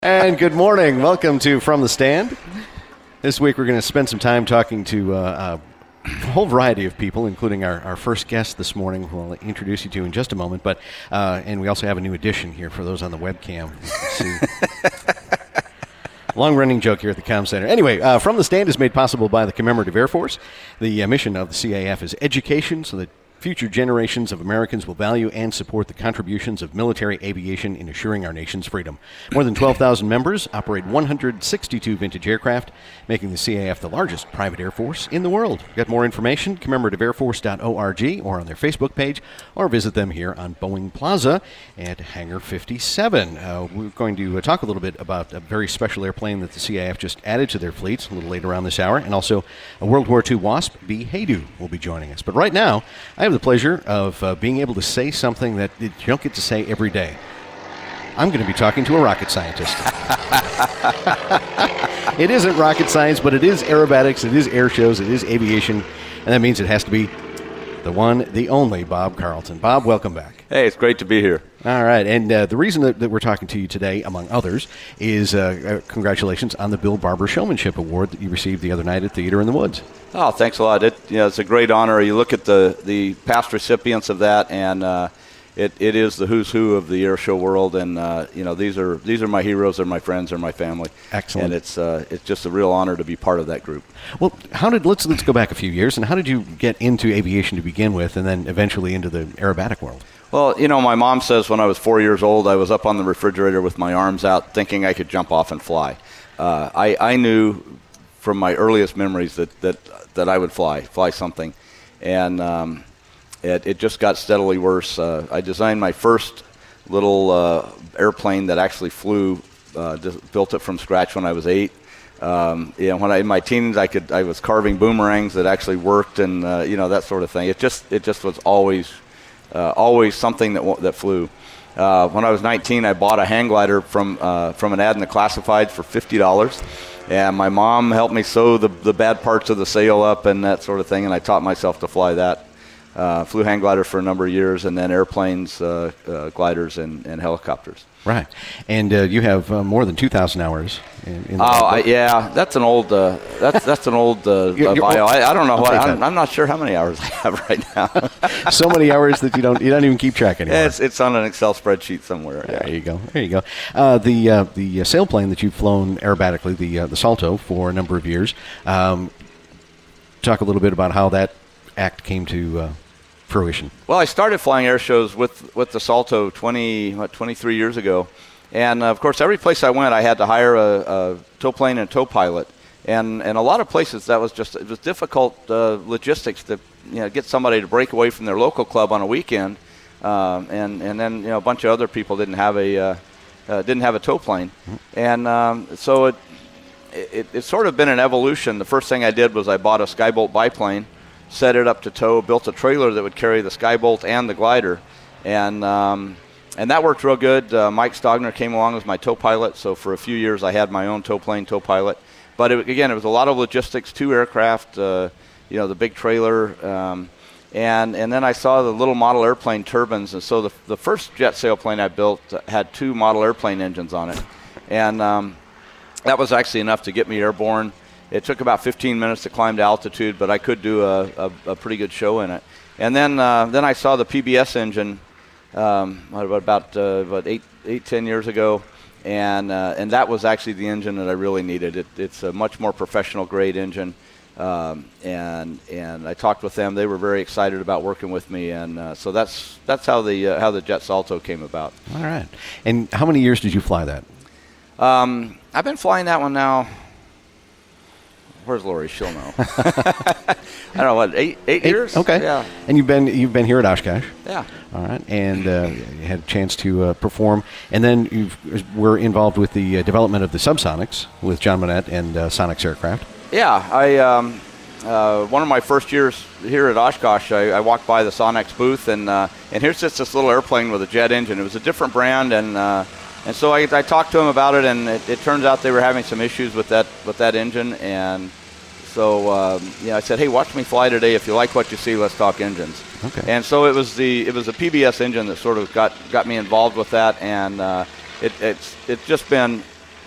And good morning. Welcome to From the Stand. This week we're going to spend some time talking to a whole variety of people, including our first guest this morning, who I'll introduce you to in just a moment. But and we also have a new addition here for those on the webcam. Long-running joke here at the Comm Center. Anyway, From the Stand is made possible by the Commemorative Air Force. The mission of the CAF is education so that future generations of Americans will value and support the contributions of military aviation in assuring our nation's freedom. More than 12,000 members operate 162 vintage aircraft, making the CAF the largest private air force in the world. Get more information, commemorativeairforce.org, or on their Facebook page, or visit them here on Boeing Plaza at Hangar 57. We're going to talk a little bit about a very special airplane that the CAF just added to their fleets a little later on this hour, and also a World War II Wasp, B. Haydu, will be joining us. But right now, I have the pleasure of being able to say something that you don't get to say every day. I'm going to be talking to a rocket scientist. It isn't rocket science, but it is aerobatics, it is air shows, it is aviation, and that means it has to be the one, the only Bob Carlton. Bob, welcome back. Hey, it's great to be here. All right, and the reason that we're talking to you today, among others, is congratulations on the Bill Barber Showmanship Award that you received the other night at Theater in the Woods. Oh, thanks a lot. It's a great honor. You look at the past recipients of that, and it is the who's who of the air show world, and these are my heroes, they're my friends, they're my family. Excellent. And it's just a real honor to be part of that group. Well, let's go back a few years, and how did you get into aviation to begin with, and then eventually into the aerobatic world? Well, my mom says when I was 4 years old, I was up on the refrigerator with my arms out, thinking I could jump off and fly. I knew from my earliest memories that I would fly something, and it just got steadily worse. I designed my first little airplane that actually flew, built it from scratch when I was 8. When in my teens, I was carving boomerangs that actually worked, and that sort of thing. It just was always something that flew. When I was 19, I bought a hang glider from an ad in the classifieds for $50. And my mom helped me sew the bad parts of the sail up and that sort of thing, and I taught myself to fly that. Flew hang gliders for a number of years, and then airplanes, gliders, and helicopters. Right, and you have more than 2,000 hours. That's an old that's an old bio. I don't know what I'm not sure how many hours I have right now. So many hours that you don't even keep track anymore. It's on an Excel spreadsheet somewhere. There you go. The sailplane that you've flown aerobatically, the Salto, for a number of years. Talk a little bit about how that act came to fruition. Well, I started flying air shows with the Salto 23 years ago. And, of course, every place I went, I had to hire a tow plane and a tow pilot. And a lot of places, it was difficult logistics to get somebody to break away from their local club on a weekend. And then, a bunch of other people didn't have a tow plane. And so it's sort of been an evolution. The first thing I did was I bought a Skybolt biplane, set it up to tow, built a trailer that would carry the Skybolt and the glider, and that worked real good. Mike Stogner came along as my tow pilot, so for a few years I had my own tow plane, tow pilot. But it was a lot of logistics, 2 aircraft, the big trailer, and then I saw the little model airplane turbines, and so the first jet sailplane I built had 2 model airplane engines on it, and that was actually enough to get me airborne. It took about 15 minutes to climb to altitude, but I could do a pretty good show in it. And then I saw the PBS engine about 10 years ago, and that was actually the engine that I really needed. It's a much more professional grade engine, and I talked with them. They were very excited about working with me, and so that's how the Jet Salto came about. All right. And how many years did you fly that? I've been flying that one now. Where's Lori? She'll know. I don't know, what, eight years? Okay. Yeah. And you've been here at Oshkosh. Yeah. All right. And you had a chance to perform. And then you were involved with the development of the Subsonics with John Monette and Sonics Aircraft. Yeah. One of my first years here at Oshkosh, I walked by the Sonics booth, and here's just this little airplane with a jet engine. It was a different brand, and so I talked to them about it, and it turns out they were having some issues with that engine, and so I said, hey, watch me fly today. If you like what you see, let's talk engines. Okay. And so it was a PBS engine that sort of got me involved with that, and it's just been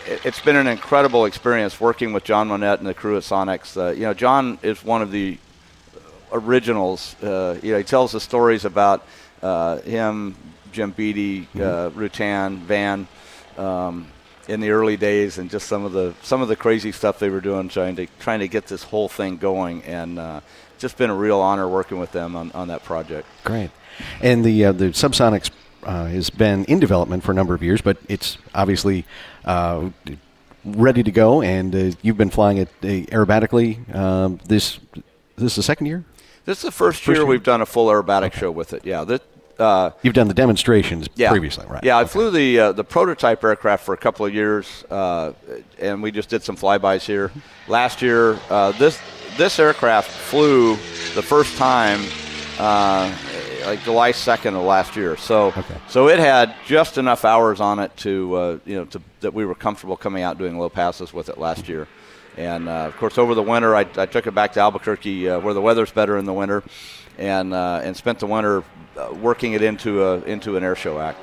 it's been an incredible experience working with John Monette and the crew at Sonex. John is one of the originals. He tells the stories about him, Jim Beatty, Rutan, Van, in the early days, and just some of the crazy stuff they were doing, trying to get this whole thing going, and just been a real honor working with them on that project. Great. And the Subsonics has been in development for a number of years, but it's obviously ready to go, and you've been flying it aerobatically. This is the second year? This is the first year we've done a full aerobatic show with it. Yeah. You've done the demonstrations previously, right? Yeah, I flew the prototype aircraft for a couple of years, and we just did some flybys here. Last year, this aircraft flew the first time like July 2nd of last year. So it had just enough hours on it to that we were comfortable coming out doing low passes with it last year. And of course, over the winter, I took it back to Albuquerque, where the weather's better in the winter, and spent the winter working it into an air show act.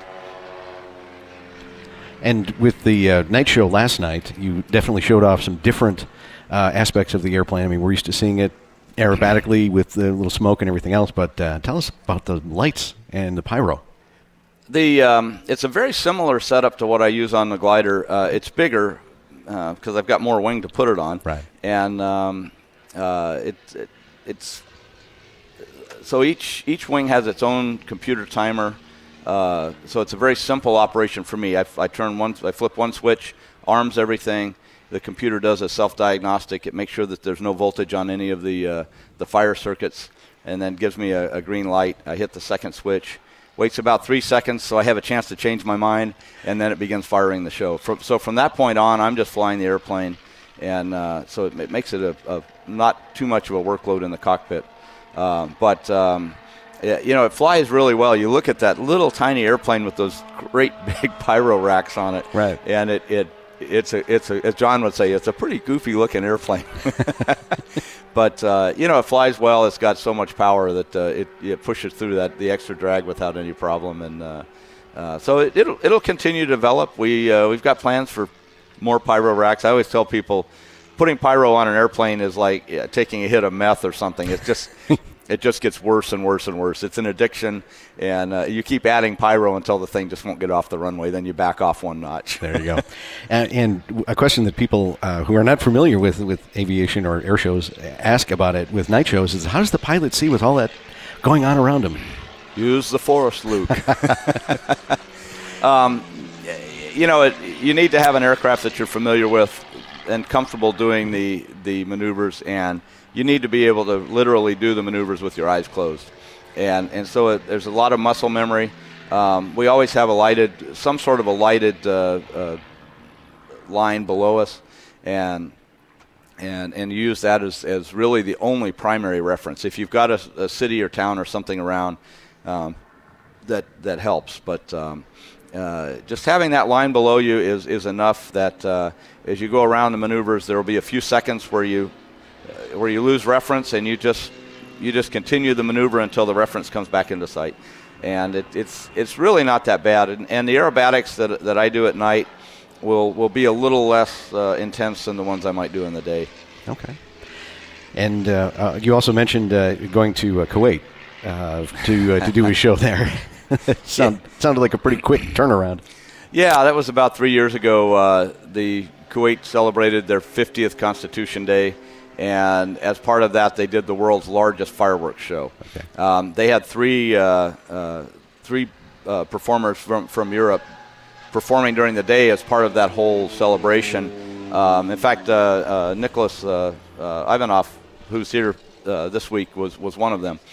And with the night show last night, you definitely showed off some different aspects of the airplane. I mean, we're used to seeing it aerobatically with the little smoke and everything else, but tell us about the lights and the pyro. It's a very similar setup to what I use on the glider. It's bigger because I've got more wing to put it on. Right. And it's so each wing has its own computer timer. So it's a very simple operation for me. I flip one switch, arms everything. The computer does a self-diagnostic. It makes sure that there's no voltage on any of the fire circuits, and then gives me a green light. I hit the second switch, waits about 3 seconds so I have a chance to change my mind, and then it begins firing the show. So from that point on, I'm just flying the airplane, and so it makes it a not too much of a workload in the cockpit. But it flies really well. You look at that little tiny airplane with those great big pyro racks on it, right? And it's as John would say, it's a pretty goofy looking airplane. But it flies well. It's got so much power that it pushes through the extra drag without any problem, and so it'll continue to develop. We've got plans for more pyro racks. I always tell people, putting pyro on an airplane is like taking a hit of meth or something. It's just it just gets worse and worse and worse. It's an addiction, and you keep adding pyro until the thing just won't get off the runway. Then you back off one notch. There you go. And a question that people who are not familiar with aviation or air shows ask about it with night shows is, how does the pilot see with all that going on around him? Use the forest, Luke. You need to have an aircraft that you're familiar with and comfortable doing the maneuvers, and you need to be able to literally do the maneuvers with your eyes closed. And so there's a lot of muscle memory. We always have some sort of a lighted line below us, and use that as really the only primary reference. If you've got a city or town or something around, that helps. But just having that line below you is enough that as you go around the maneuvers, there will be a few seconds where you lose reference, and you just continue the maneuver until the reference comes back into sight. And it's really not that bad. And the aerobatics that I do at night will be a little less intense than the ones I might do in the day. Okay. And you also mentioned going to Kuwait to do a show there. Sounded like a pretty quick turnaround. Yeah, that was about 3 years ago. The Kuwait celebrated their 50th Constitution Day. And as part of that, they did the world's largest fireworks show. Okay. They had three performers from Europe performing during the day as part of that whole celebration. In fact, Nicholas Ivanov, who's here this week, was one of them.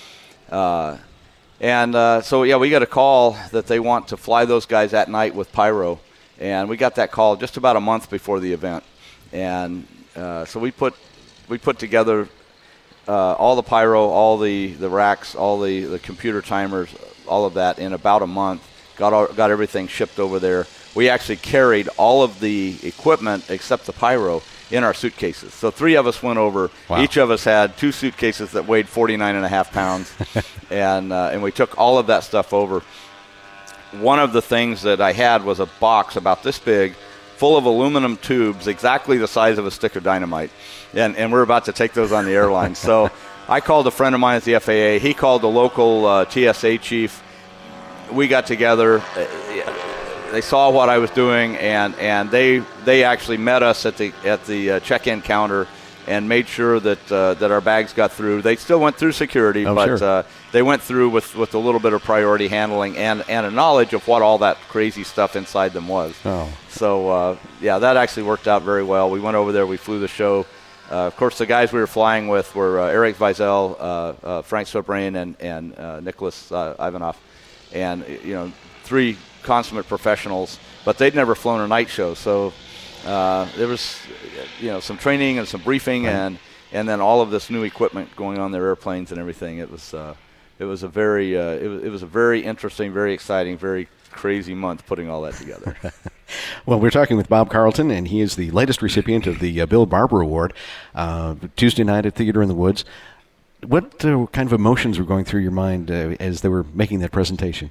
So we got a call that they want to fly those guys at night with pyro. And we got that call just about a month before the event. And so we put together all the pyro, all the racks, all the computer timers, all of that in about a month. Got everything shipped over there. We actually carried all of the equipment except the pyro in our suitcases. So 3 of us went over. Wow. Each of us had 2 suitcases that weighed 49.5 pounds, and we took all of that stuff over. One of the things that I had was a box about this big full of aluminum tubes, exactly the size of a stick of dynamite, and we're about to take those on the airline. So I called a friend of mine at the FAA. He called the local TSA chief. We got together. They saw what I was doing, and they actually met us at the check-in counter and made sure that our bags got through. They still went through security, but sure. They went through with a little bit of priority handling and a knowledge of what all that crazy stuff inside them was. Oh. So, that actually worked out very well. We went over there. We flew the show. Of course, the guys we were flying with were Eric Wiesel, Frank Sobrain, and Nicholas Ivanov. And, 3 consummate professionals, but they'd never flown a night show. So there was, some training and some briefing, right. and then all of this new equipment going on their airplanes and everything. It was a very interesting, very exciting, very crazy month putting all that together. Well, we're talking with Bob Carlton, and he is the latest recipient of the Bill Barber Award, Tuesday night at Theater in the Woods. What kind of emotions were going through your mind as they were making that presentation?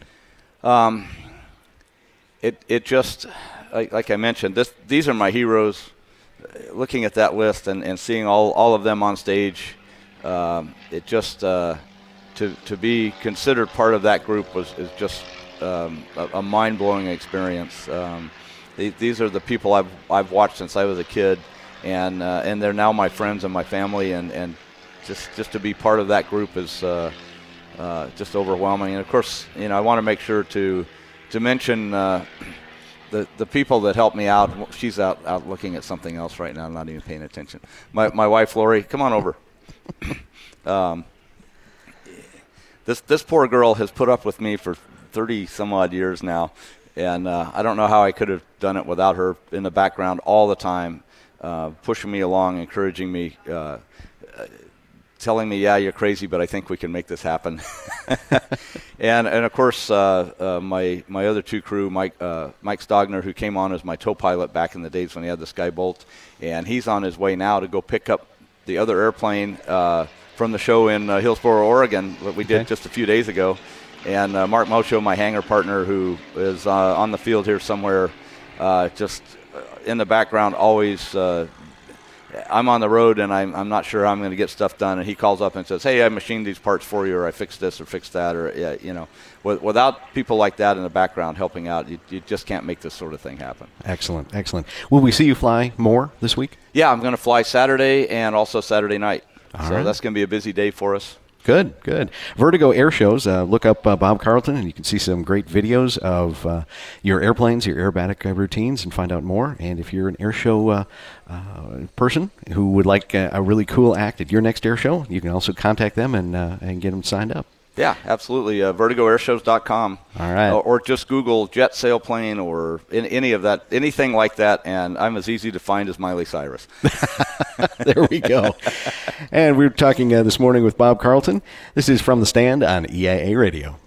It just, like I mentioned, these are my heroes. Looking at that list and seeing all of them on stage, it just to be considered part of that group is just a mind-blowing experience. These are the people I've watched since I was a kid, and they're now my friends and my family, and just to be part of that group is just overwhelming. And of course, I want to make sure to mention the people that helped me out. She's out looking at something else right now, not even paying attention. My wife, Lori, come on over. This poor girl has put up with me for 30 some odd years now, and I don't know how I could have done it without her in the background all the time, pushing me along, encouraging me, telling me, yeah, you're crazy, but I think we can make this happen. and of course, my other 2 crew, Mike Stogner, who came on as my tow pilot back in the days when he had the Skybolt, and he's on his way now to go pick up the other airplane from the show in Hillsboro, Oregon, that we did just a few days ago. And Mark Mocho, my hangar partner, who is on the field here somewhere, just in the background, always. I'm on the road and I'm not sure how I'm going to get stuff done, and he calls up and says, "Hey, I machined these parts for you, or I fixed this or fixed that," or without people like that in the background helping out, you just can't make this sort of thing happen. Excellent. Will we see you fly more this week? Yeah, I'm going to fly Saturday and also Saturday night. All so right. That's going to be a busy day for us. Good. Vertigo Air Shows. Look up Bob Carlton, and you can see some great videos of your airplanes, your aerobatic routines, and find out more. And if you're an air show person who would like a really cool act at your next air show, you can also contact them and get them signed up. Yeah, absolutely. VertigoAirshows.com. All right. Or just Google jet sailplane or any of that, anything like that, and I'm as easy to find as Miley Cyrus. There we go. And we're talking this morning with Bob Carlton. This is From the Stand on EIA Radio.